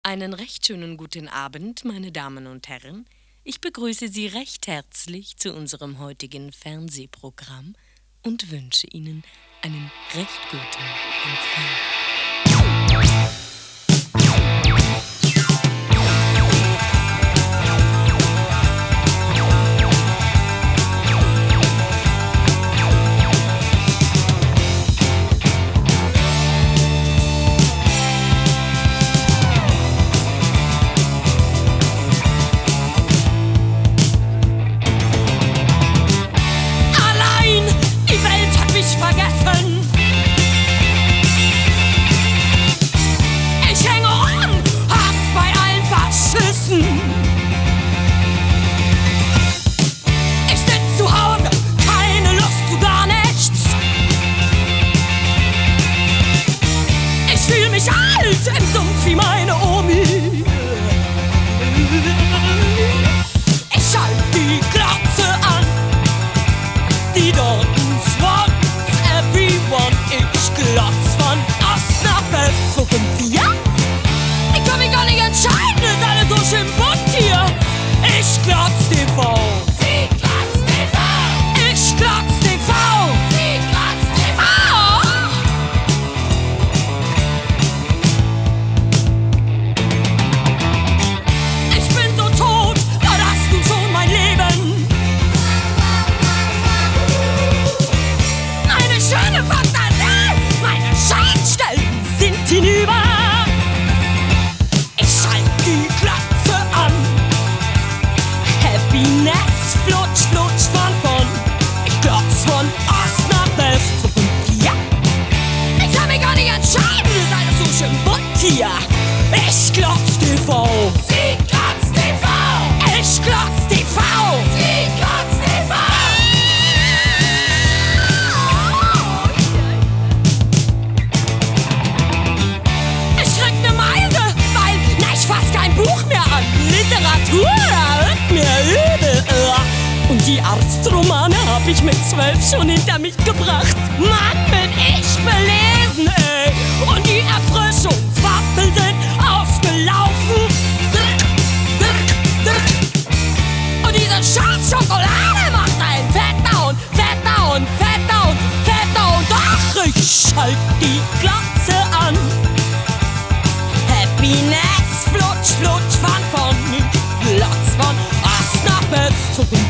Einen recht schönen guten Abend, meine Damen und Herren. Ich begrüße Sie recht herzlich zu unserem heutigen Fernsehprogramm und wünsche Ihnen einen recht guten Empfang. Im Sumpf wie meine Omi. Ich halt die Glotze an. Die Dortens wants everyone. Ich glotz von Ost nach West. So 5 Jahre. Ich kann mich gar nicht entscheiden. Ist alles so schön bunt hier. Ich glotz TV. Sie glotz TV. Ich glotz TV. Sie glotz TV. Hinüber. Ich halt die Glotze an. Happiness flutsch, flutsch von. Ich glotz von Ost nach West. So 5 Jahre. Ich kann mich gar nicht entscheiden. Ist alles so schön bunt hier. Ich glotz TV. Sie glotz TV. Ich glotz TV. Sie glotz TV. Fass kein Buch mehr an. Literatur wird mir übel. Und die Arztromane hab ich mit 12 schon hinter mich gebracht. Mann, bin ich belesen, ey. Und die Erfrischungswaffeln sind ausgelaufen. Drück, drück, drück. Und diese scheiß Schokolade macht einen fetter und fetter und fetter und fetter. Und doch, ich schalt die Glotze an. Happiness. Flutsch, flutsch, von ich glotz von Ost nach West.